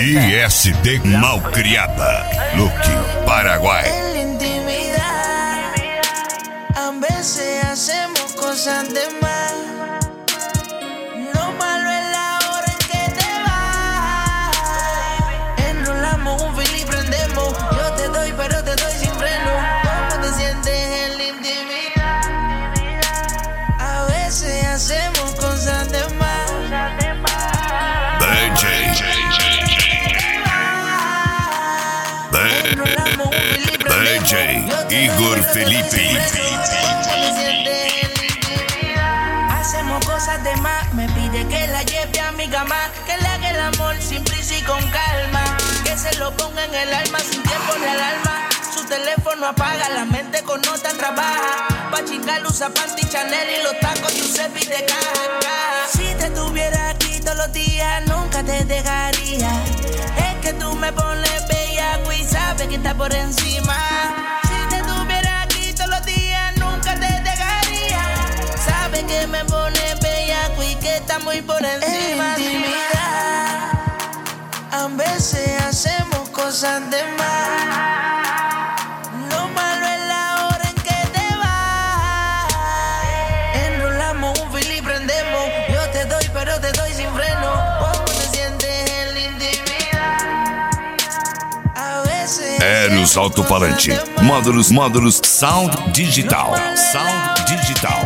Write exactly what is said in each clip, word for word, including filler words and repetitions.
I S T Malcriada, Luque, Paraguay. En la intimidad, a veces hacemos cosas de más. Lo malo es la hora en que te vas. Enrolamos un fil y prendemos. Yo te doy, pero te doy sin freno. ¿Cómo te sientes en la intimidad? A veces hacemos cosas de más. D J D J Igor Felipe. Hacemos cosas de más, me pide que la lleve a mi cama, que le haga el amor sin prisa y con calma, que se lo ponga en el alma sin tiempo ni alarma. Su teléfono apaga, la mente con nota trabaja, pa' chingar usa panty Chanel y los tacos Giuseppe de caja. Si te tuviera aquí todos los días, nunca te dejaría. Es que tú me pones bellaco y sabes que está por encima. Si te tuviera aquí todos los días, nunca te dejaría. Sabes que me pones bellaco y que está muy por encima. En intimidad, a veces hacemos cosas de más. Lo malo es la hora en que te vas. Enrolamos un fil y prendemos. Yo te doy, pero te doy sin freno. ¿Cómo te sientes en la intimidad? A veces Eros Alto-Falante, módulos, módulos, sound digital, sound digital.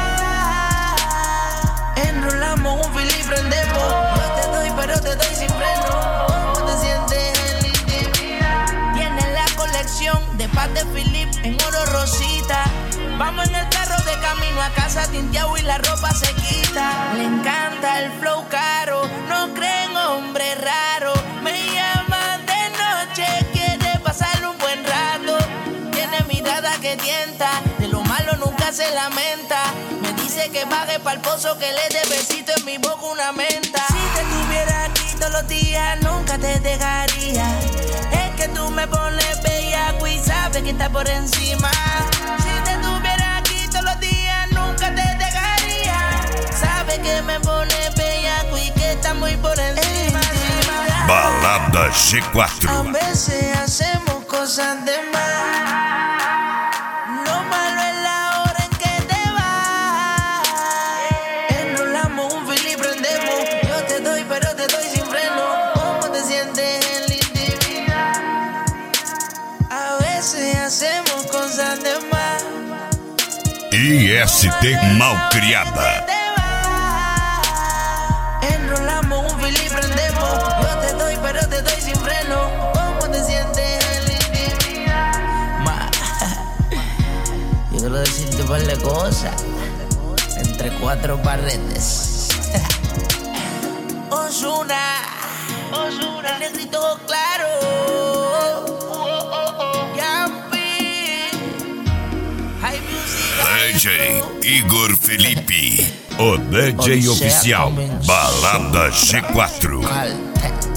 Enrolamos un fil y prendemos. Yo te doy, pero te doy sin freno. ¿Cómo te sientes en la intimidad? Tiene la colección de paz de Philip en oro rosita. Vamos en el carro de camino a casa tinteado y la ropa se quita. Le encanta el flow caro, no creen hombre raro. Me llama de noche, quiere pasar un buen rato. Tiene mirada que tienta, de lo malo nunca se lamenta. Me dice que baje pa'l pozo, que le dé besito en mi boca una menta. Si te tuviera aquí todos los días, nunca te dejaría. Es que tú me pones bellaco y sabes que está por encima. Si te tuviera aquí todos los días, nunca te dejaría. Sabes que me pones bellaco y que está muy por encima. Balada G A quatro. veces hacemos cosas de más. Lo malo es la hora en que te vas. Enrolamos un fil y prendemos. Yo te doy, pero te doy sin freno. ¿Cómo te sientes en la intimidad? A veces hacemos cosas de más. I S T Malcriada. Enrolamos un fil y prendemos. Yo te doy, pero te doy sin freno. ¿Cómo te sientes en la intimidad? Ma, yo quiero decirte un par de cosas entre cuatro paredes. Ozuna, Ozuna, el negrito claro. Yampi, High Music. D J Igor Felipe, o D J oficial, Balada G quatro. Caltech.